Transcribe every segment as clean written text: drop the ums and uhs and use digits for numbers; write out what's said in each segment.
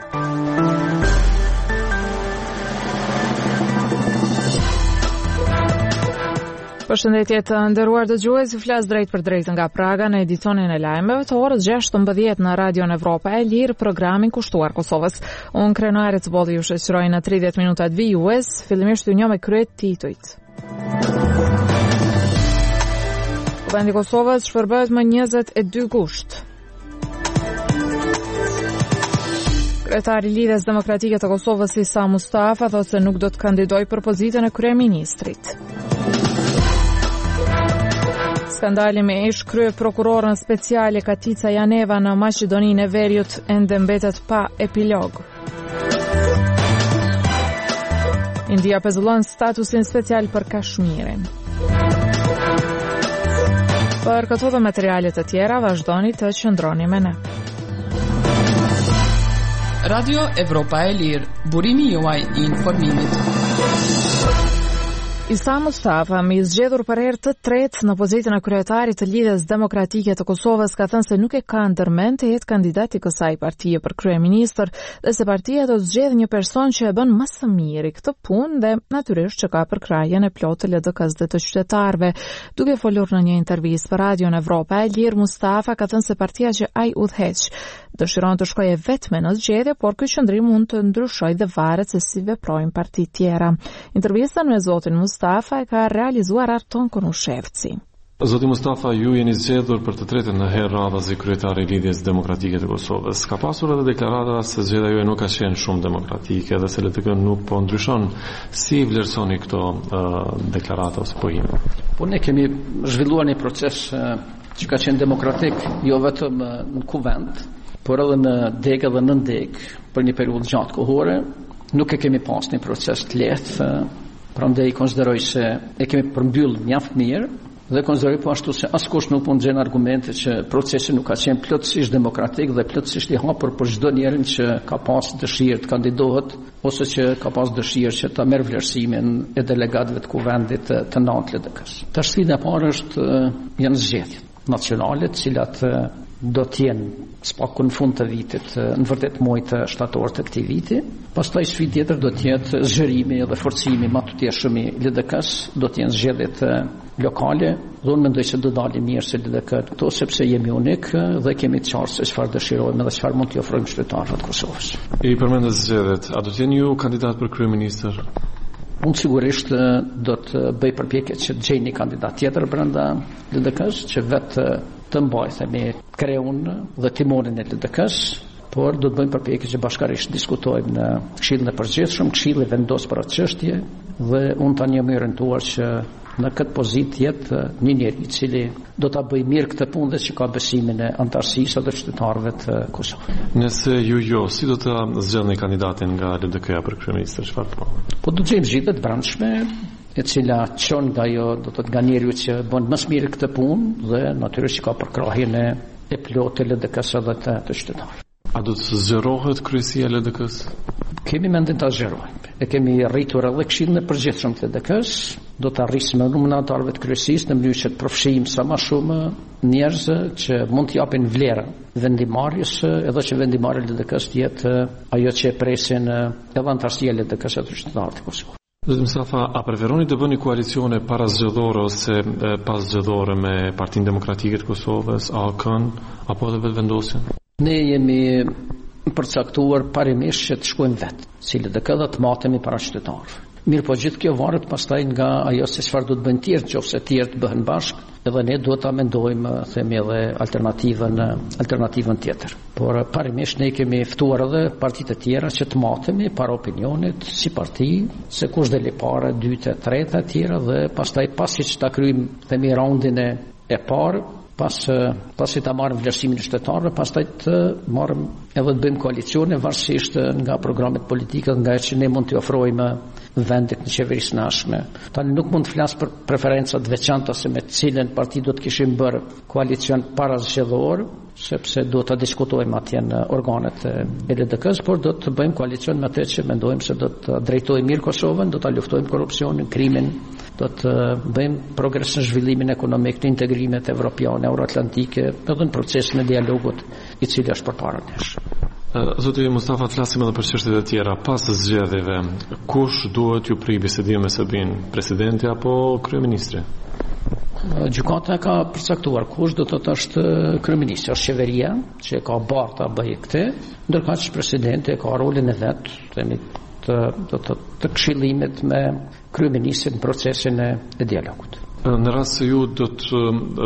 Përshëndetje të nderuar dëgjues, flas drejt për drejt nga Praga në edicionin e lajmeve të orës 16 në Radion Evropa e Lirë, programin kushtuar Kosovës. Unë Krenare Cbolli ju shoqëroj në 30 minutat vijues, fillimisht ju njoh me kryet titujt. Vendi i Kosovës shpërbëhet më 22 gusht. Kryetari i Lidhjes Demokratike të Kosovës Isa Mustafa thotë se nuk do të kandidojë për pozitën e kryeministrit. Skandali me ish krye prokurorën speciale Katica Janeva në Maqedoninë e Veriut ende mbetet pa epilog. India pezullon statusin special për Kashmirin. Për këto dhe materialet të tjera, vazhdoni të qëndroni me ne. Radio Evropa e Lirë, burimi juaj i informimit. Isa Mustafa, me zgjedhur për herë të tretë në pozitën e kryetarit të Lidhjes Demokratike të Kosovës, ka thënë se nuk e ka ndërmend të jetë kandidat i kësaj partie për kryeministër dhe se partia do të zgjedhë një person që e bën më së miri këtë punë dhe natyrisht që ka përkrahjen e plotë të LDK-s dhe të qytetarëve. Duke folur në një intervistë për Radion Evropa e Lirë, Mustafa ka thënë se partia që ai udhëheq dëshiron të shkojë vetme në zgjedhje, por ky qëndrim mund të ndryshojë dhe varet se si veprojnë partitë tjera. Intervistën me zotin Mustafa e ka realizuar Arton Konushevci. Zoti Mustafa, ju jeni zgjedhur për të tretën në herë radhazi kryetari i Lidhjes Demokratike të Kosovës. Ka pasur edhe deklarata se zgjedhja juaj nuk ka qenë shumë demokratike dhe se LDK nuk po ndryshon. Si vlerësoni këto deklarata ose pohime? Po ne kemi zhvilluar një proces që ka qenë demokratik jo vetëm në kuvend, por edhe në degë dhe në ndegë për një periudhë gjatë kohore. Nuk e kemi pas një proces të lehtë, prandaj konsideroj se e kemi përmbyllur mjaft mirë dhe konsideroj po ashtu se askush nuk mund të gjen argumente që procesi nuk ka qenë plotësisht demokratik dhe plotësisht i hapur për çdo njerin që ka pas dëshirë të kandidohet ose që ka pas dëshirë që ta merr vlerësimin e delegatëve të kuvendit të natë LDK-s. Tash sfida e parë është janë zgjedhjet nacionale, të cilat do të jenë spaku në fund të vitit, në vërtet muajt shtator të këtij viti. Pastaj sfidë tjetër do të jetë zgjerimi dhe forcimi matuteshëm i LDK-s, do të jenë zgjedhjet lokale. Dhe unë mendoj se do dalim mirë se LDK këto, sepse jemi unik dhe kemi të qartë se çfarë dëshirojmë dhe çfarë mund t'i ofrojmë qytetarëve të Kosovës. I përmendët zgjedhjet, a do të jeni ju kandidat për kryeministër? Unë sigurisht do të bëj përpjekje që të gjej një kandidat tjetër brenda LDK-s që vetë të mbajthemi kreun dhe timonin e LDK-s, por do të bëjmë përpjekje që bashkarisht diskutojmë në Këshillin e Përgjithshëm, Këshilli vendos për atë çështje dhe unë tani jam i orientuar që në këtë pozitë jetë një njeri i cili do ta bëjë mirë këtë punë dhe që ka besimin e antarësisë dhe qytetarëve të Kosovës. Nëse si do të zgjedhni kandidatin nga LDK-ja për kryeministër, çfarë po? Po do të gjejmë zgjidhje të brendshme e cila çon nga ajo do të nga njeriu që bën më së miri këtë punë dhe natyrisht ka përkrahjen e plotë të LDK-s dhe të qytetarëve. A do të zgjerohet kryesia e LDK-s? Kemi mendin ta zgjerojmë. E kemi rritur edhe Këshillin e Përgjithshëm të LDK-s, do ta rrisim numrin e anëtarëve të kryesisë në mënyrë që të përfshijmë sa më shumë njerëz që mund të japin vlerë vendimarrjes edhe që vendimarrja e LDK-s të jetë ajo që e presin edhe antarësia e LDK-s të qytetarëve të Kosovës. Zoti Mustafa, a preferoni të bëni koalicione parazgjedhore ose pasgjedhore me Partinë Demokratike të Kosovës, ALK-n, apo edhe vetëvendosjen? Ne jemi përcaktuar parimisht që të shkojmë vetë, si LDK dhe të matemi para qytetarëve. Mirë, po gjithë kjo varet pastaj nga ajo se çfarë do të bëjnë tjerë, nëse tjerë të bëhen bashkë, edhe ne duhet ta mendojmë, themi edhe alternativën tjetër. Por parimisht ne kemi ftuar edhe partitë të tjera që të matemi para opinionit si parti, se kush deli para, dytë, treta e tjera dhe pastaj pasi që ta kryjmë themi raundin e parë, pasi ta marrim vlerësimin e qytetarëve, pastaj të marrim edhe të bëjmë koalicione varësisht nga programet politike, nga që ne mund t'i ofrojmë vendit në qeverisë nashme. Tani nuk mund të flas për preferencat veçanta se me cilën parti do të kishim bërë koalicion parazgjedhor, sepse do të diskutojmë atje në organet e LDK-s, por do të bëjmë koalicion me atë që mendojmë se do të drejtojmë mirë Kosovën, do të luftojmë korrupsionin, krimin, do të bëjmë progres në zhvillimin ekonomik, në integrimet evropiane, euroatlantike, edhe në procesin e dialogut i cili është përpara nesh. Zoti Mustafa, flasim edhe për çështjet e tjera. Pas zgjedhjeve, kush duhet ju pri bisedim me Serbin, presidenti apo kryeministri? Gjykata ka përcaktuar kush do të është kryeministri, është qeveria që ka barta bëjë këtë, ndërkaq që presidenti ka rolin e vet, themi të këshillimit me kryeministrin në procesin e dialogut. Në rast se ju do të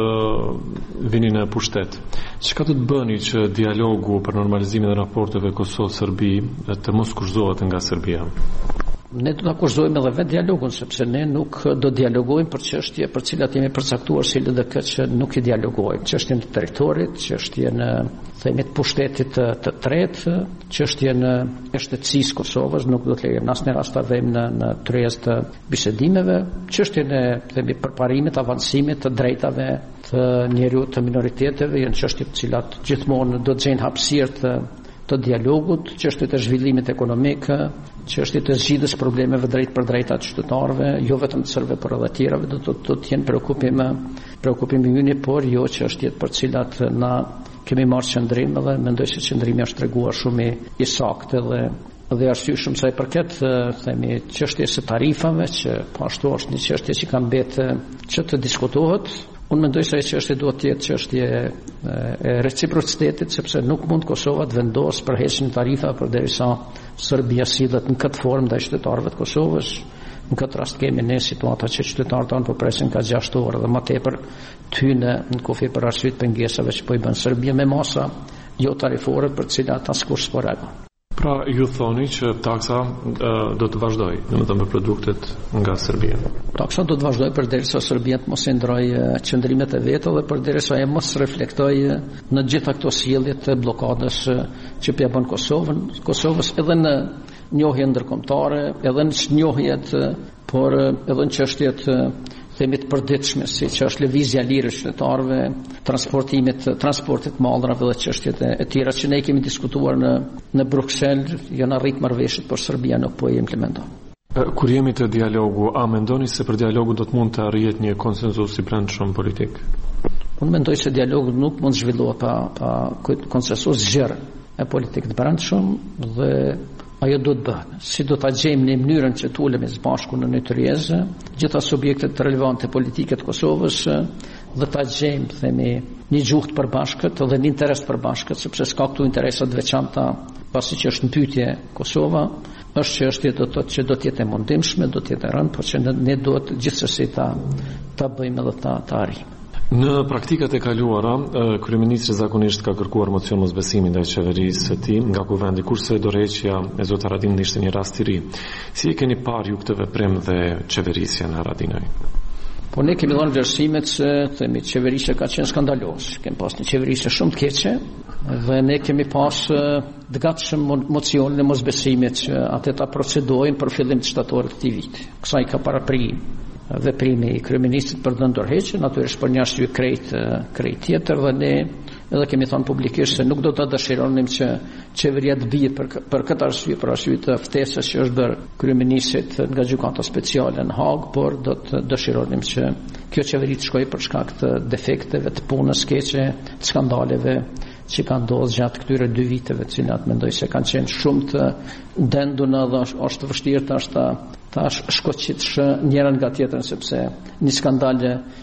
vini në pushtet, çka do të bëni që dialogu për normalizimin e raporteve Kosovë-Serbi të mos kushtohet nga Serbia? Ne do ta kushtojmë edhe vetë dialogun, sepse ne nuk do dialogojmë për çështje për cilat jemi përcaktuar si LDK që nuk i dialogojmë. Çështjen e territorit, çështjen e themit pushtetit të tretë, çështjen e shtetësisë Kosovës nuk do të lejojmë asnjë rast ta vëmë në tryezë të bisedimeve, çështjen e themi përparimit, avancimit të drejtave të njeriut të minoriteteve, janë çështje të cilat gjithmonë do të gjejnë hapësirë të dialogut, çështjet e zhvillimit ekonomik, çështjet e zgjidhjes problemeve drejt për drejta të qytetarëve, jo vetëm të serbëve, por edhe të tjerave do të jenë preokupimi ynë, por jo çështjet për cilat na kemi marrë qendrim dhe mendoj se qendrimi është treguar shumë i saktë dhe arsyeshëm sa i përket themi çështjes së tarifave, që po ashtu është një çështje që ka mbetë që të diskutohet. Unë mendoj se ajo çështje duhet të jetë çështje e reciprocitetit, sepse nuk mund Kosova të vendosë për heqjen e tarifave përderisa Serbia sillet në këtë formë ndaj qytetarëve të Kosovës. Në këtë rast kemi ne situata që qytetarët tanë po presin ka 6 orë dhe më tepër të hyjnë në kufi për arsye të pengesave që po i bën Serbia me masa jo tarifore për të cilat askush s'po reagon. Pra ju thoni që taksa do të vazhdoj, domethënë për produktet nga Serbia. Taksa do të vazhdoj përderisa Serbia të mos e ndrojë qëndrimet e vet dhe përderisa e mos reflektojë në gjitha këto sjellje të blokadës që ja bën Kosovës edhe në njohje ndërkombëtare, edhe në njohjet, por edhe në çështjet themit përditshme, si që është lëvizja lirë e qytetarëve, transportit mallrave dhe çështjet e tjera që ne kemi diskutuar në Bruxelles, janë arrit marrëveshjet, por Serbia nuk po e implementon. Kur jemi të dialogu, a mendoni se për dialogu do të mund të arrihet një konsensus i brendshëm politik? Unë mendoj se dialogu nuk mund të zhvillohet pa konsensus zgjerë e politikë të brendshëm dhe ajo do të bëhet. Si do ta gjejmë në mënyrën që të ulemi së bashku në një tryezë, gjitha subjektet relevante politike të Kosovës dhe ta gjejmë themi një gjuhë të përbashkët dhe një interes të përbashkët, sepse s'ka këtu interesa të veçanta, pasi që është në pyetje Kosova, është që është që do të jetë e mundimshme, do të jetë e rëndë, por që ne duhet gjithsesi ta bëjmë edhe ta arrijmë. Në praktikat e kaluara, kryeministri zakonisht ka kërkuar mocion mosbesimi ndaj qeverisë së tij nga kuvendi, kurse dorëheqja e zotit Haradinaj ishte një rast i ri. Si e keni parë ju këtë veprim dhe qeverisja në Haradinaj? Po ne kemi dhënë vlerësimet se themi qeverisja ka qenë skandaloze. Kemi pas një qeverisje shumë të keqe dhe ne kemi pas të gatshëm mocionin e mosbesimit që atë ta procedojnë për fillim të shtatorit të këtij viti. Kësaj ka paraprijim veprimi i kryeministit për të ndërheqje, natyrisht për një arsye krejt tjetër dhe ne edhe kemi thënë publikisht se nuk do të dëshironim që qeveria të bie për këtë arsye, për arsye të ftesës që është bërë kryeministit nga gjykata speciale në Hag, por do të dëshironim që kjo qeveri të shkojë për shkak të defekteve, të punës keqe, të skandaleve që kanë ndodhur gjatë këtyre 2 viteve, të cilat mendoj se kanë qenë shumë të ndenduna dhe është vështirë ta shkoqitsh njëra nga tjetrën, sepse një skandal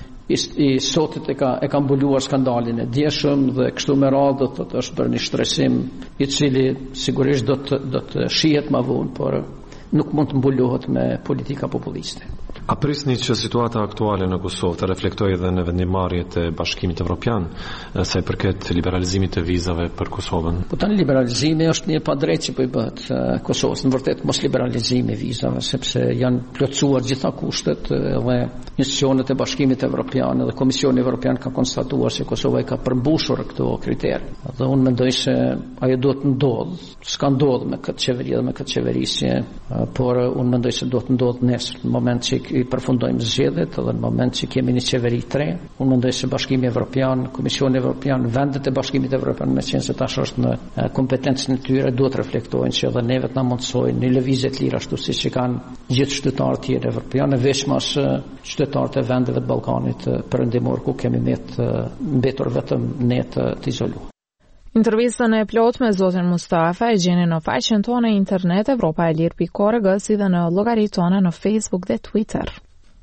i sotit e ka mbuluar skandalin e djeshëm dhe kështu me radhë do të është bërë një shtresim i cili sigurisht do të shihet më vonë, por nuk mund të mbulohet me politika populiste. A prisni që situata aktuale në Kosovë të reflektojë edhe në vendimarrjet e Bashkimit Evropian sa i përket liberalizimit të vizave për Kosovën? Po tani liberalizimi është një padrejtë që po i bëhet Kosovës. Në vërtet mos liberalizimi i vizave, sepse janë plotësuar gjitha kushtet dhe institucionet e Bashkimit Evropian dhe Komisioni Evropian ka konstatuar se Kosova i ka përmbushur këto kriterë. Dhe unë mendoj se ajo duhet të ndodhë, s'ka ndodhur me këtë qeveri dhe me këtë qeverisje, por unë mendoj se duhet të ndodhë nesër, në moment që i përfundojmë zgjedhjet dhe në moment që kemi një qeveri të re. Unë mendoj se Bashkimi Evropian, Komisioni Evropian, vendet e Bashkimit Evropian, me qenë se tash është në kompetencën e tyre, duhet reflektojnë që edhe neve të na mundsojnë një lëvizje të lirë ashtu siç e kanë gjithë qytetarët tjerë evropianë, veçmas qytetarët e vendeve të Ballkanit perëndimor ku kemi mbetur vetëm ne të izoluar. Intervistën e plot me zotin Mustafa e gjeni në faqen tonë internet evropaelir.org si dhe në llogaritë tona në Facebook dhe Twitter.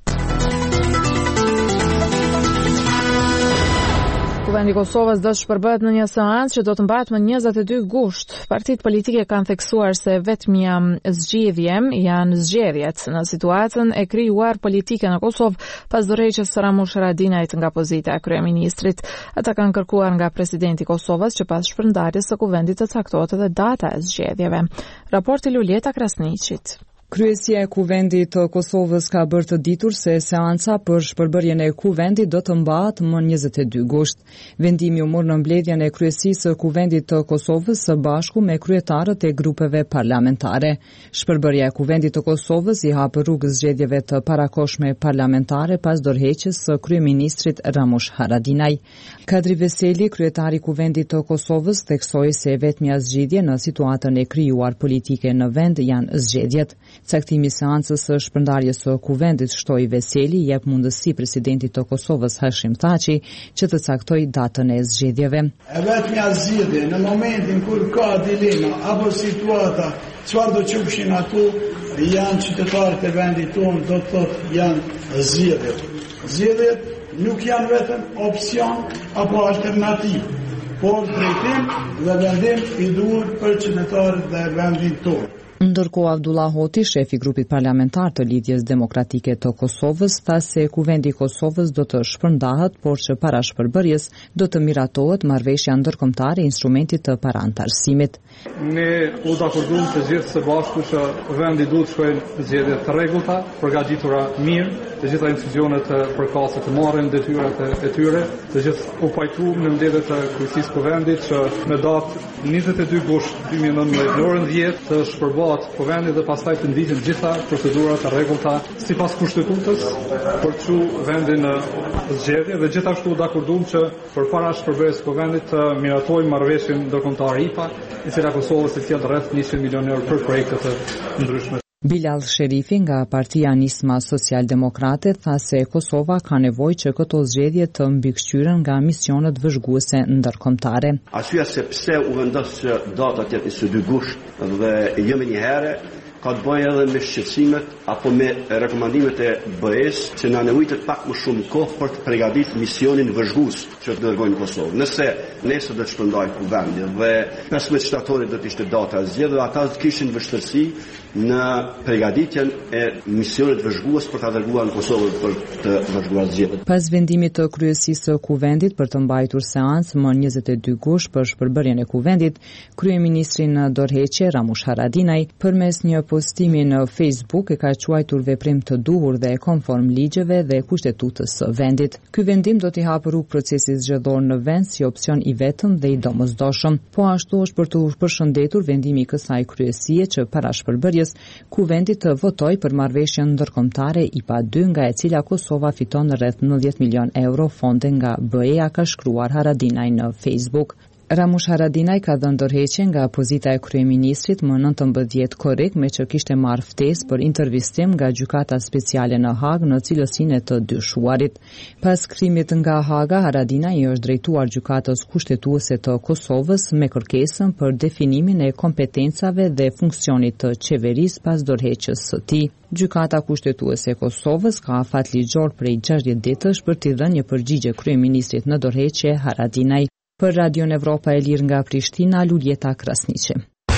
Kuvendi i Kosovës do të shpërbëhet në një seancë që do të mbahet më 22 gusht. Partitë politike kanë theksuar se vetmja zgjedhje janë zgjedhjet në situatën e krijuar politike në Kosovë pas dorëheqjes së Ramush Haradinajt nga pozita e kryeministrit. Ata kanë kërkuar nga presidenti i Kosovës që pas shpërndarjes së kuvendit të caktohet edhe data e zgjedhjeve. Raporti Lulieta Krasniqit. Kryesia e Kuvendit të Kosovës ka bërë të ditur se seanca për shpërbërjen e kuvendit do të mbahet më 22 gusht. Vendimi u mor në mbledhjen e kryesisë së Kuvendit të Kosovës së bashku me kryetarët e grupeve parlamentare. Shpërbërja e Kuvendit të Kosovës i hap rrugë zgjedhjeve të parakohshme parlamentare pas dorëheqjes së kryeministrit Ramush Haradinaj. Kadri Veseli, kryetari i Kuvendit të Kosovës, theksoi se vetmja zgjidhje në situatën e krijuar politike në vend janë zgjedhjet. Caktimi i seancës së shpërndarjes së kuvendit, shtoi Veseli, jep mundësi presidentit të Kosovës Hashim Thaçi që të caktojë datën e zgjedhjeve. Vetmja zgjedhje në momentin kur ka dilema apo situata, çfarë do qofshin ato, janë qytetarët e vendit tonë, do të thotë janë zgjedhjet. Zgjedhjet nuk janë vetëm opsion apo alternativë, por drejtim dhe vendim i duhur për qytetarët e vendit tonë. Ndërkohë Abdullah Hoti, shefi i grupit parlamentar të Lidhjes Demokratike të Kosovës, tha se Kuvendi i Kosovës do të shpërndahet, por që para shpërbërjes do të miratohet marrëveshja ndërkombëtare e instrumentit të parantarësimit. Ne u dakordum të gjithë së bashku që vendi duhet shkojnë zgjedhje të rregullta, përgatitura mirë, të gjitha institucionet e përkatëse të marrin detyrat e tyre, të gjithë u pajtuam në mbledhjet e kryesisë kuvendit që në datë 22 gusht 2019 në orën 10 të shpërbohet kuvendi dhe pastaj të ndiqen gjitha procedurat e rregullta sipas kushtetutës për të çuar vendin në zgjedhje dhe gjithashtu dakordum që përpara shpërbërjes së kuvendit të miratojmë marrëveshjen ndërkombëtare IPA, e cila Kosovës i sjell rreth 100 milionë euro për projekte të ndryshme. Bilal Sherifi nga Partia Nisma Social-Demokrate tha se Kosova ka nevojë që këto zgjedhje të mbikëqyren nga misionet vëzhguese ndërkombëtare. Arsyeja se pse u vendos që data të jetë 22 gusht dhe jo më një herë ka të bëjë edhe me shqetësimet apo me rekomandimet e BE-s që na nevojitet pak më shumë kohë për të përgatitur misionin vëzhgues që të dërgojnë në Kosovë. Nëse nesër do të shpërndajë kuvendi dhe 15 shtatorit do të ishte data e zgjedhjeve, ata do të kishin vështirësi në përgatitjen e misionit vëzhgues për ta dërguar në Kosovë për të vëzhguar zgjedhjet. Pas vendimit të kryesisë së kuvendit për të mbajtur seancë më 22 gusht për shpërbërjen e kuvendit, kryeministri në dorëheqje Ramush Haradinaj përmes një postimi në Facebook e ka quajtur veprim të duhur dhe konform ligjeve dhe kushtetutës së vendit. Ky vendim do t'i hapë rrugë procesit zgjedhor në vend si opsion i vetëm dhe i domosdoshëm. Po ashtu është për të përshëndetur vendimi i kësaj kryesie që para shpërbërjes kuvendi të votoj për marrëveshjen ndërkombëtare IPA-2 nga e cila Kosova fiton rreth 90 milion euro fonde nga BE-ja, ka shkruar Haradinaj në Facebook. Ramush Haradinaj ka dhënë dorëheqje nga pozita e kryeministrit më 19 korrik, me që kishte marrë ftesë për intervistim nga gjykata speciale në Hagë në cilësinë e të dyshuarit. Pas kthimit nga Haga, Haradinaj i është drejtuar gjykatës kushtetuese të Kosovës me kërkesën për definimin e kompetencave dhe funksionit të qeverisë pas dorëheqjes së tij. Gjykata kushtetuese e Kosovës ka afat ligjor prej 60 ditësh për t'i dhënë një përgjigje kryeministrit në dorëheqje Haradinaj. Për Radion Evropa e Lirë nga Prishtina, Lulieta Krasniqi.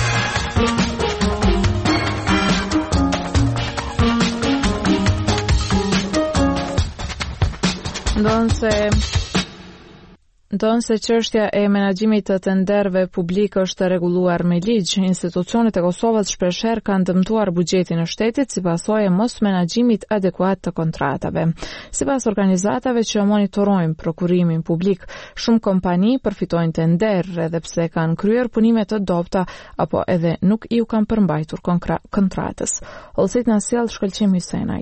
Ndonë se çështja e menaxhimit të tenderëve publik është rregulluar me ligj, institucionet e Kosovës shpeshherë kanë dëmtuar buxhetin e shtetit si pasojë e mos menaxhimit adekuat të kontratave. Sipas organizatave që monitorojnë prokurimin publik, shumë kompani përfitojnë tender edhe pse kanë kryer punime të dobta apo edhe nuk iu kanë përmbajtur kontratës. Olsit na sjell shkëlqim Hysenaj.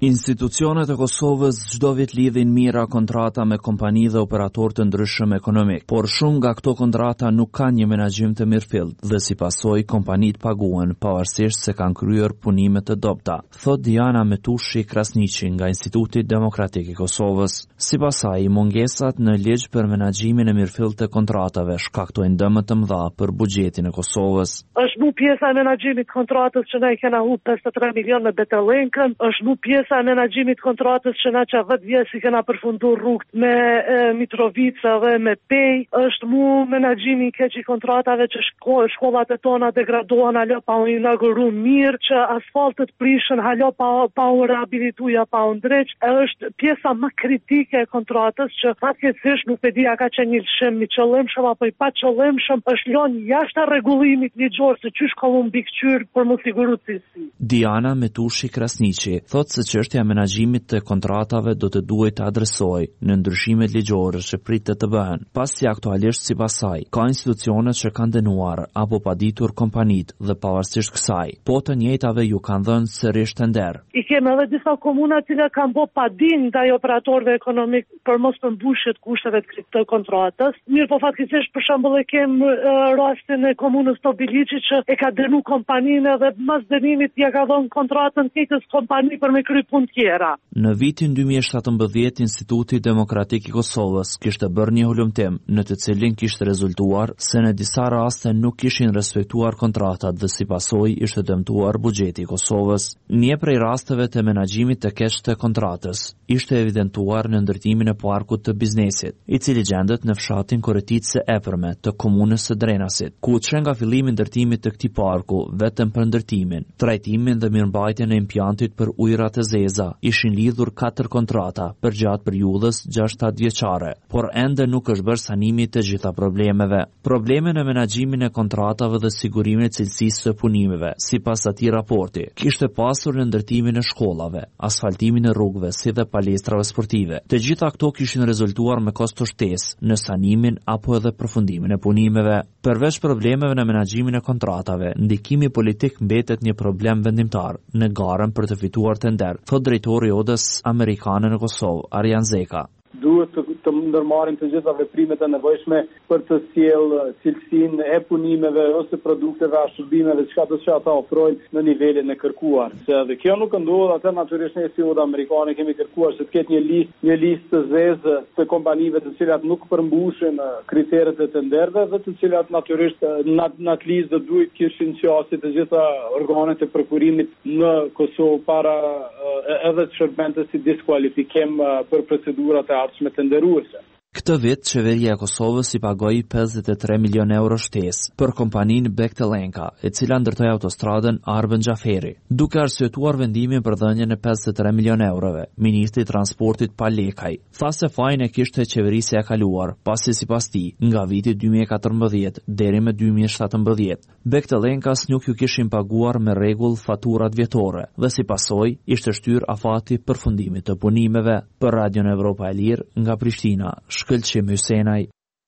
Institucionet e Kosovës çdo vit lidhin mira kontrata me kompani dhe operatorë të ndryshëm ekonomik, por shumë nga këto kontrata nuk kanë një menaxhim të mirëfillt dhe si pasojë kompanitë paguhen pavarësisht se kanë kryer punime të dobta, thot Diana Metushi Krasniqi nga Instituti Demokratik i Kosovës. Sipas saj, mungesat në ligj për menaxhimin e mirëfillt të kontratave shkaktojnë dëme të mëdha për buxhetin e Kosovës. Është mu pjesa e menaxhimit kontratës që ne kena humbur 53 milion me Betelenkën, është mu pjesa e menaxhimit kontratës që na 10 vjet si kena përfunduar rrugët me Mitrovica dhe me Pej, është mu menaxhimi i keq i kontratave që shkollat e tona degradohen alo pa u inauguruar mirë, që asfaltet prishën alo pa u rehabilituar pa u ndreq, është pjesa më kritike e kontratës që fatkeqësisht nuk e di a ka qenë një lëshim i qëllimshëm apo i paqëllimshëm, është lënë jashtë rregullimit ligjor se çysh ka u mbikëqyr për mos siguruar cilësi. Diana Metushi Krasniqi thotë se çështja e menaxhimit të kontratave do të duhet të adresojë në ndryshimet ligjore që pritet të bëhen, pasi aktualisht sipas saj ka institucione që kanë dënuar apo paditur kompanitë dhe pavarësisht kësaj, po të njëjtave ju kanë dhënë sërish tender. I kemi edhe disa komuna që kanë bë padin ndaj operatorëve ekonomik për mos përmbushje të kushteve të kontratës. Mirë, po fatkeqësisht për shembull e kem rastin e komunës Tobiliçi që e ka dënuar kompaninë dhe mas dënimit ja ka dhënë kontratën tjetër kompani për me kry punë tjera. Në vitin 2017, Instituti Demokratik i Kosovës kishte bërë një hulumtim në të cilin kishte rezultuar se në disa raste nuk kishin respektuar kontratat dhe si pasojë ishte dëmtuar buxheti i Kosovës. Një prej rasteve të menaxhimit të keq të kontratës ishte evidentuar në ndërtimin e parkut të biznesit, i cili gjendet në fshatin Korretice e Epërme të komunës së Drenasit, ku që nga fillimi ndërtimit të këtij parku vetëm për ndërtimin, trajtimin dhe mirëmbajtjen e impjantit për ujërat e zeza ishin lidhur 4 kontrata për gjatë periudhës 6-7 vjeçare, por ende nuk është bërë sanimi të gjitha problemeve. Probleme në menaxhimin e kontratave dhe sigurimin e cilësisë së punimeve, sipas atij raporti, kishte pasur në ndërtimin e shkollave, asfaltimin e rrugëve si dhe palestrave sportive. Të gjitha këto kishin rezultuar me kosto shtesë në sanimin apo edhe përfundimin e punimeve. Përveç problemeve në menaxhimin e kontratave, ndikimi politik mbetet një problem vendimtar në garën për të fituar tender, thot drejtori i Odës amerikane në Kosovë, Arjan Zeka. Duhet të ndërmarrim të gjitha veprimet e nevojshme për të sjellë cilësinë e punimeve ose produkteve a shërbimeve çka do të ata ofrojnë në nivelin e kërkuar. Se edhe kjo nuk ndodh, atë natyrisht ne si Oda amerikane kemi kërkuar se të ketë një listë të zezë të kompanive të cilat nuk përmbushin kriteret e tenderëve dhe të cilat natyrisht në atë listë do duhet kishin qasë të gjitha organet e prokurimit në Kosovë para edhe të shërbente si diskualifikim për procedurat e ardhshme tenderuese. Këtë vit, qeveria e Kosovës i pagoi 53 milion euro shtesë për kompaninë Bektelenka, e cila ndërtoi autostradën Arben Xhaferi. Duke arsyetuar vendimin për dhënien e 53 milion eurove, ministri i transportit Palekaj tha se fajin e kishte qeverisja e kaluar, pasi sipas tij, nga viti 2014 deri me 2017, Bektelenkas nuk ju kishin paguar me rregull faturat vjetore dhe si pasojë ishte shtyr afati përfundimit të punimeve. Për Radion Evropa e Lirë nga Prishtina, Shkëlqim Hysenaj.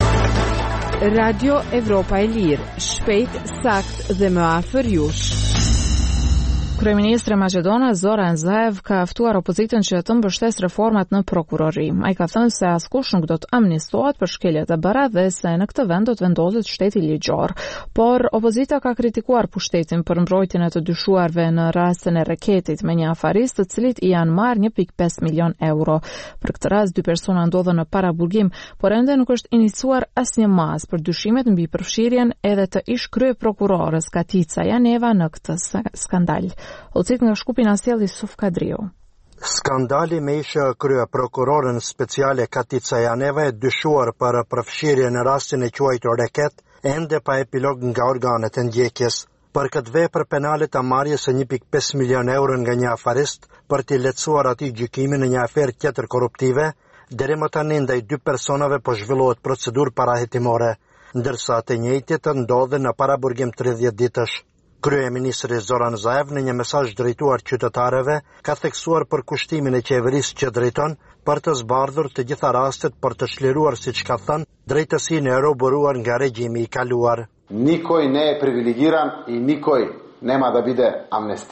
Radio Evropa e Lirë, shpejt, sakt dhe më afër jush. Kryeministri i Maqedonisë Zoran Zaev ka ftuar opozitën që të mbështesë reformat në prokurori. Ai ka thënë se askush nuk do të amnistohet për shkeljet e bëra dhe se në këtë vend do të vendoset shteti ligjor. Por opozita ka kritikuar pushtetin për mbrojtjen e të dyshuarve në rastin e reketit me një afarist, të cilit i janë marrë 1.5 milion euro. Për këtë rast, 2 persona ndodhen në paraburgim, por ende nuk është iniciuar asnjë mas për dyshimet mbi përfshirjen edhe të ish kryeprokurores Katica Janeva në këtë skandal. Olcit nga Shkupi na sjell Yusuf Kadriu. Skandali me ish kryeprokurorën speciale Katica Janeva e dyshuar për përfshirje në rastin e quajtur reket ende pa epilog nga organet e ndjekjes. Për këtë vepër penale të marrjes së 1.5 milion euro nga një afarist për t'i lehtësuar atij gjykimin në një aferë tjetër korruptive, deri më tani ndaj 2 personave po zhvillohet procedurë parahetimore, ndërsa të njëjtit ndodhen në paraburgim 30 ditësh. Kryeministri Zoran Zaev në një mesazh drejtuar qytetarëve ka theksuar përkushtimin e qeverisë që drejton për të zbardhur të gjitha rastet për të çliruar, siç ka thënë, drejtësinë e roboruar nga regjimi i kaluar. Nikoj ne je privilegiran i nikoj nema da bide amnestiran.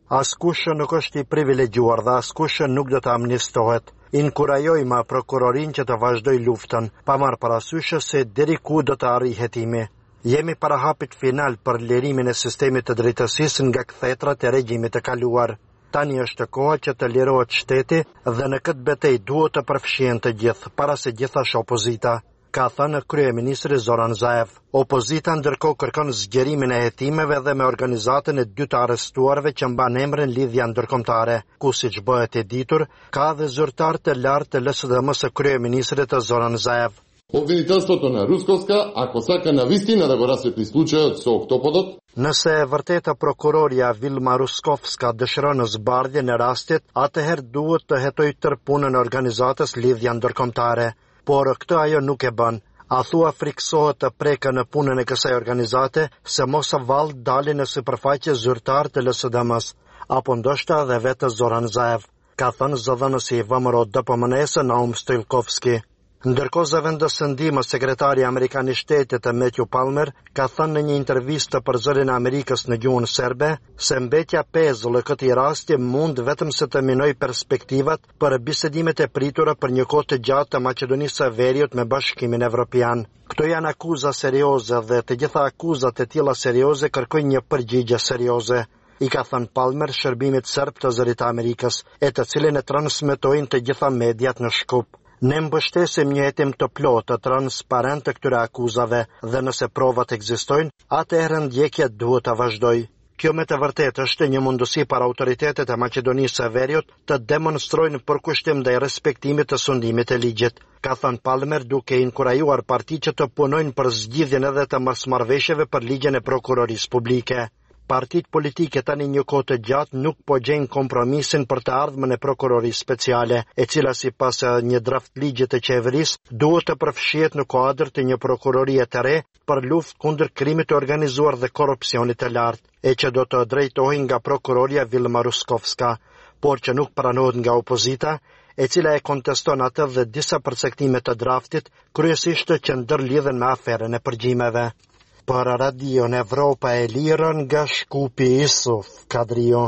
Askush nuk është i privilegjuar dhe askush nuk do të amnistohet. Inkurajojmë prokurorin që të vazhdoj luftën, pa marrë parasysh se deri ku do të arrijë hetimi. Jemi para hapit final për lirimin e sistemit të drejtësisë nga kthetrat e regjimit të kaluar. Tani është koha që të lirohet shteti dhe në këtë betejë duhet të përfshihen të gjithë, para se gjithashtu opozita, ka thënë kryeministri Zoran Zaev. Opozita ndërkohë kërkon zgjerimin e hetimeve dhe me organizatën e 2 të arrestuarve që mban emrin Lidhja Ndërkombëtare, ku siç bëhet e ditur, ka dhe zyrtar të lartë të LSDM-së kryeministrit të Zoran Zaev. Обвинителството на Русковска, ако сака навистина да го расветли случајот со Октоподот. Nëse e vërteta prokuroria Vilma Ruskovska dëshiron zbardhjen e rastit, atëherë duhet të hetoj tërë punën e organizatës Lidhja Ndërkombëtare, por këtë ajo nuk e bën. A thua friksohet të prekë në punën e kësaj organizate se mos vallë dalin në sipërfaqe zyrtar të LSDM-s, apo ndoshta edhe vetë Zoran Zaev, ka thënë zëdhënësi i VMRO DPMNE-s Naum Stojlkovski. Ndërkohë zëvendësë ndihmë sekretari amerikan i shtetit Matthew Palmer ka thënë në një intervistë për Zërin e Amerikës në gjuhën serbe se mbetja pezull e këtij rasti mund vetëm se të minoj perspektivat për bisedimet e pritura për një kohë të gjatë të Maqedonisë së Veriut me Bashkimin Evropian. Këto janë akuza serioze dhe të gjitha akuzat e tilla serioze kërkojnë një përgjigje serioze, i ka thënë Palmer shërbimit serb të Zërit të Amerikës, e të cilin e transmetojnë të gjitha mediat në Shkup. Ne mbështesim një hetim të plotë, transparent të këtyre akuzave dhe nëse provat ekzistojnë, atëherë ndjekja duhet të vazhdoj. Kjo me të vërtetë është një mundësi për autoritetet e Maqedonisë së Veriut të demonstrojnë përkushtim ndaj respektimit të sundimit të ligjit, ka thënë Palmer duke inkurajuar parti që të punojnë për zgjidhjen edhe të mosmarrëveshjeve për ligjen e prokurorisë publike. Partitë politike tani një kohë të gjatë nuk po gjejnë kompromisin për të ardhmen e prokurorisë speciale, e cila sipas një draft ligji të qeverisë duhet të përfshihet në kuadër të një prokurorie të re për luftë kundër krimit të organizuar dhe korrupsionit të lartë, e që do të drejtohej nga prokuroria Vilma Ruskovska, por që nuk pranohet nga opozita, e cila e konteston atë dhe disa përcaktime të draftit, kryesisht që ndërlidhen me aferën e përgjimeve. Për Radio Evropa e Lirë nga Shkupi Isuf Kadrio.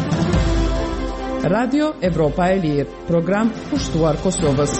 Radio Evropa e Lirë, program pushtuar Kosovës.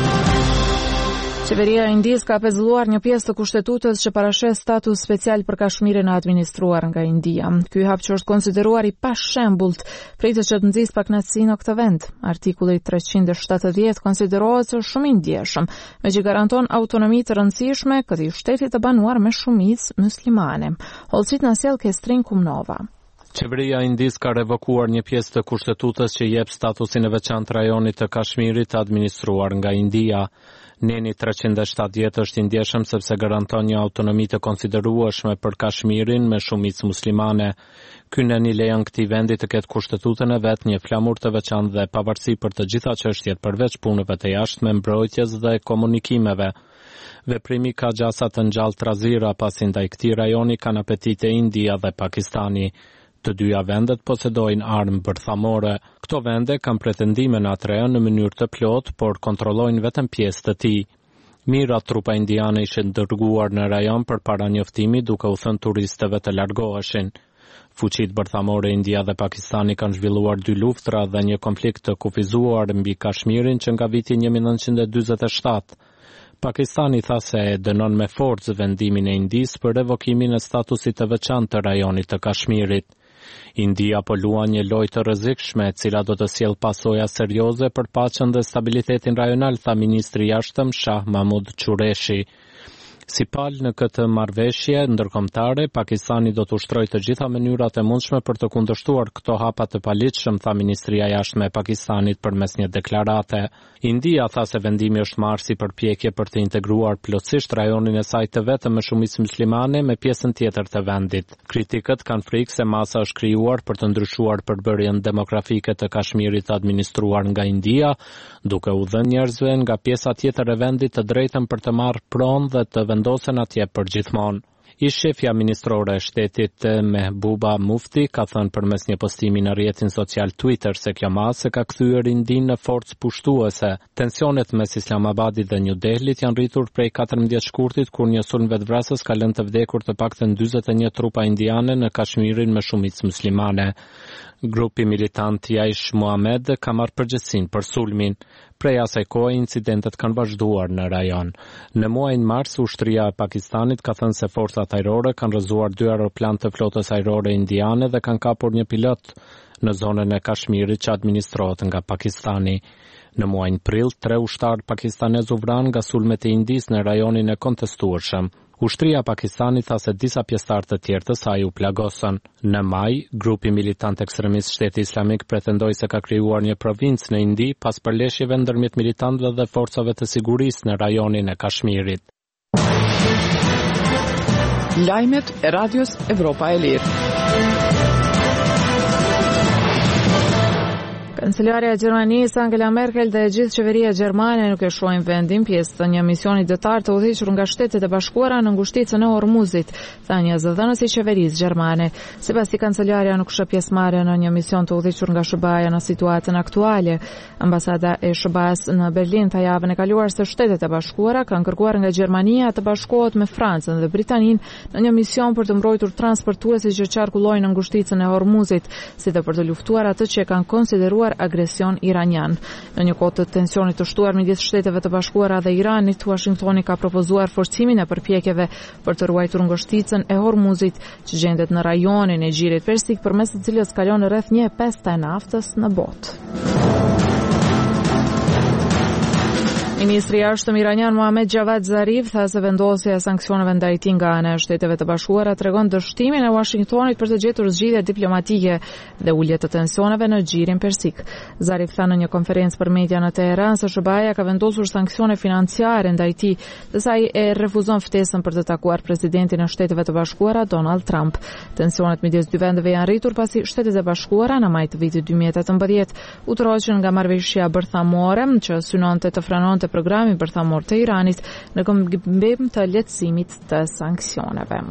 Qeveria e Indisë ka pezulluar një pjesë të kushtetutës që parashes status special për Kashmirin e administruar nga India. Ky hap që është konsideruar i pashembullt pritet që të nxjisë pakënaqësi në këtë vend. Artikulli 370 konsiderohet shumë i ndjeshëm, me që garanton autonomi të rëndësishme këtij shteti të banuar me shumicë muslimane. Holcit na sjell Kestrin Kumnova. Qeveria e Indisë ka revokuar një pjesë të kushtetutës që jep statusin e veçantë rajonit të Kashmirit të administruar nga India. Neni 370 është i ndjeshëm sepse garanton një autonomi të konsiderueshme për Kashmirin me shumicë muslimane. Ky neni lejon këtij vendi të ketë kushtetutën e vet, një flamur të veçantë dhe pavarësi për të gjitha çështjet përveç punëve të jashtme, mbrojtjes dhe komunikimeve. Veprimi ka gjasa të ngjallë trazira pasi ndaj këtij rajoni kanë apetite India dhe Pakistani. Të dyja vendet posedojnë armë bërthamore. Këto vende kanë pretendime në atë rajon në mënyrë të plotë, por kontrollojnë vetëm pjesë të tij. Mijëra trupa indiane ishin dërguar në rajon përpara njoftimit duke u thënë turistëve të largoheshin. Fuqitë bërthamore India dhe Pakistani kanë zhvilluar 2 luftra dhe një konflikt të kufizuar mbi Kashmirin që nga viti 1947. Pakistani tha se e dënon me forcë vendimin e Indisë për revokimin e statusit të veçantë të rajonit të Kashmirit. India po luan një lojë të rrezikshme, e cila do të sjellë pasoja serioze për paqen dhe stabilitetin rajonal, tha ministri i jashtëm Shah Mahmud Qureshi. Si palë në këtë marrëveshje ndërkombëtare, Pakistani do të ushtrojë të gjitha mënyrat e mundshme për të kundërshtuar këto hapa të paligjshëm, tha ministria e jashtme e Pakistanit përmes një deklarate. India tha se vendimi është marrë si përpjekje për të integruar plotësisht rajonin e saj të vetëm me shumicë muslimane me pjesën tjetër të vendit. Kritikët kanë frikë se masa është krijuar për të ndryshuar përbërjen demografike të Kashmirit administruar nga India, duke u dhënë njerëzve nga pjesa tjetër e vendit të drejtën për të marrë pronë dhe të vendosen atje për gjithmonë. Ish shefja ministrore e shtetit Mehbuba Mufti ka thënë përmes një postimi në rrjetin social Twitter se kjo masë ka kthyer Indinë në forcë pushtuese. Tensionet mes Islamabadit dhe New Delhit janë rritur prej 14 shkurtit kur një sulm vetvrasës ka lënë të vdekur të paktën 41 trupa indiane në Kashmirin me shumicë muslimane. Grupi militant Jaish Mohammed ka marrë përgjegjësinë për sulmin. Prej asaj kohe incidentet kanë vazhduar në rajon. Në muajin mars, ushtria e Pakistanit ka thënë se forcat ajrore kanë rrëzuar 2 aeroplan të flotës ajrore indiane dhe kanë kapur një pilot në zonën e Kashmirit që administrohet nga Pakistani. Në muajin prill, 3 ushtarë pakistanez u vranë nga sulmet e Indisë në rajonin e kontestueshëm. Ushtria Pakistanit tha se disa pjesëtar të tjerë të saj u plagosën. Në maj, grupi militant ekstremist Shteti Islamik pretendoi se ka krijuar një provincë në Indi pas përleshjeve ndërmjet militantëve dhe forcave të sigurisë në rajonin e Kashmirit. Lajmet e Radios Evropa e Lirë. Kancelarja e Gjermanisë Angela Merkel dhe gjithë qeveria gjermane nuk e shohin vendin pjesë të një misioni dëtar të udhëhequr nga Shtetet e Bashkuara në ngushticën e Hormuzit, tha një zëdhënës i qeverisë gjermane. Sipas tij, kancelarja nuk është pjesëmarrje në një mision të udhëhequr nga SBA-ja në situatën aktuale. Ambasada e SBA-s në Berlin tha javën e kaluar se Shtetet e Bashkuara kanë kërkuar nga Gjermania të bashkohet me Francën dhe Britaninë në një mision për të mbrojtur transportuesit që qarkullojnë në ngushticën e Hormuzit, si dhe për të luftuar atë që kanë konsideruar agresion iranian. Në një kohë të tensionit të shtuar midis Shteteve të Bashkuara dhe Iranit, Washingtoni ka propozuar forcimin e përpjekjeve për të ruajtur ngushticën e Hormuzit, që gjendet në rajonin e Gjirit Persik, përmes të cilës kalon rreth 1/5 e naftës në botë. Ministri i Jashtëm iranian Mohammad Javad Zarif tha se vendosja e sanksioneve ndaj tij nga ana e Shteteve të Bashkuara tregon dështimin e Washingtonit për të gjetur zgjidhje diplomatike dhe ulje të tensioneve në Gjirin Persik. Zarif tha në një konferencë për media në Teheran se SBA-ja ka vendosur sanksione financiare ndaj tij, ndërsa ai e refuzon ftesën për të takuar presidentin e Shteteve të Bashkuara Donald Trump. Tensionet midis dy vendeve janë rritur pasi Shtetet e Bashkuara në maj të vitit 2018 u tërhoqën nga marrëveshja bërthamore që synonte të frenonte programin bërthamor të Iranit në këmbim të lehtësimit të sanksioneve.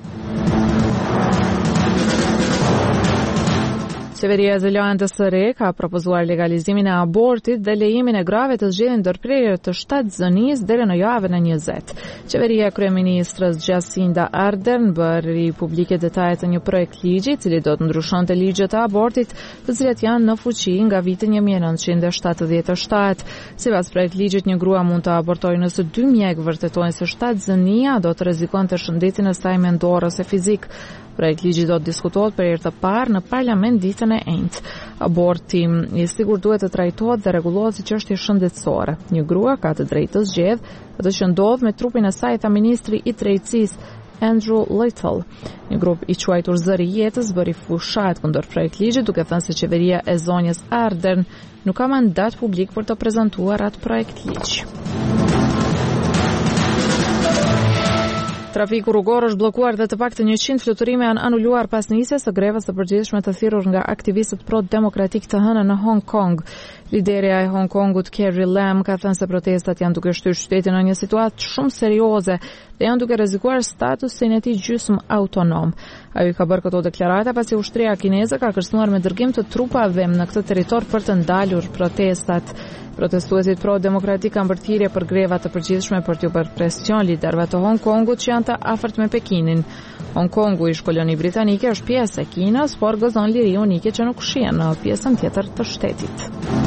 Qeveria e Zelandës së Re ka propozuar legalizimin e abortit dhe lejimin e grave të zgjedhin ndërprerje të 7 zënisë deri në javën e 20. Qeveria e kryeministrës Jacinda Ardern bëri publike detajet të një projekt ligji, i cili do të ndryshonte ligjet e abortit, të cilat janë në fuqi nga viti 1977. Sipas projekt ligjit, një grua mund të abortojë nëse 2 mjek vërtetojnë se 7 zënia do të rrezikonte shëndetin e saj mendor ose fizik. Projekt ligji do të diskutohet për herë të parë në parlament ditën e enjtë. Aborti i sigurt duhet të trajtohet dhe rregullohet si çështje shëndetësore. Një grua ka të drejtë të zgjedhë atë që ndodh me trupin e saj, tha ministri i drejtësisë Andrew Little. Një grup i quajtur Zëri i Jetës bëri fushat kundër projekt ligjit, duke thënë se qeveria e zonjës Ardern nuk ka mandat publik për të prezantuar atë projekt ligj. Trafiku rrugor është bllokuar dhe të paktën 100 fluturime janë anuluar pas nisjes së grevës së përgjithshme të thirrur nga aktivistët pro-demokratik të hënë në Hong Kong. Liderja e Hong Kongut Carrie Lam ka thënë se protestat janë duke shtyrë shtetin në një situatë shumë serioze dhe janë duke rrezikuar statusin e tij gjysmë autonom. Ai ka bërë këto deklarata pasi ushtria kineze ka kërcënuar me dërgim të trupave në këtë territor për të ndalur protestat. Protestuesit pro-demokratik kanë bërë thirrje për greva të përgjithshme për t'u bërë presion liderëve të Hong Kongut që janë të afërt me Pekinin. Hong Kongu, ish koloni britanike, është pjesë e Kinës, por gëzon liri unike që nuk shihen në pjesën tjetër të shtetit.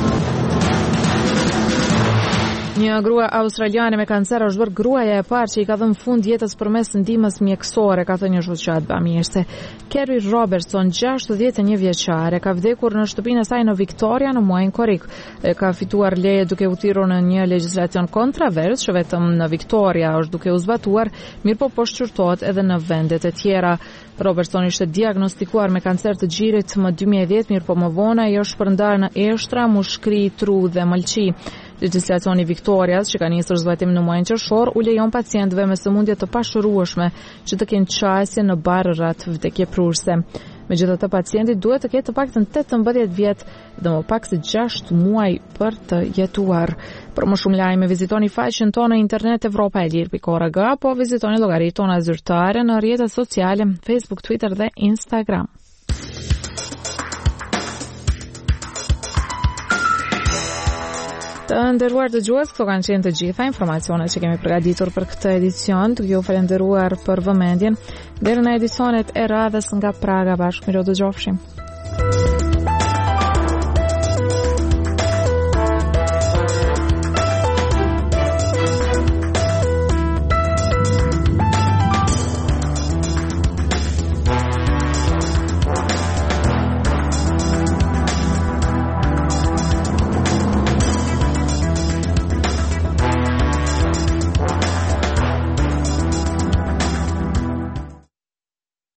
Një grua australiane me kancer është bërë gruaja e parë që i ka dhënë fund jetës përmes ndihmës mjekësore, ka thënë një shoqat bamirëse. Kerry Robertson, 61 vjeçare, ka vdekur në shtëpinë e saj në Victoria në muajin korrik. Ka fituar leje duke u thirrur në një legjislacion kontravers që vetëm në Victoria është duke u zbatuar, mirëpo po shqyrtohet edhe në vende të tjera. Robertson ishte diagnostikuar me kancer të gjirit më 2010, mirëpo më vonë ai është shpërndarë në eshtra, mushkri, tru dhe mëlçi. Legjislacioni Victorias, që ka nisur zbatim në muajin qershor, u lejon pacientëve me sëmundje të pashërueshme që të kenë qasje në barrat vdekjeprurse. Megjithatë, pacienti duhet të ketë të paktën 18 vjet dhe më pak se 6 muaj për të jetuar. Për më shumë lajme, vizitoni faqen tonë në internet evropaelir.org apo vizitoni llogaritë tona zyrtare në rrjetet sociale Facebook, Twitter dhe Instagram. Të nderuar dëgjues, këto kanë qenë të gjitha informacionet që kemi përgatitur për këtë edicion. Të ju falenderuar për vëmendjen. Deri në edicionet e radhës nga Praga, bashkë mirë dëgjofshim.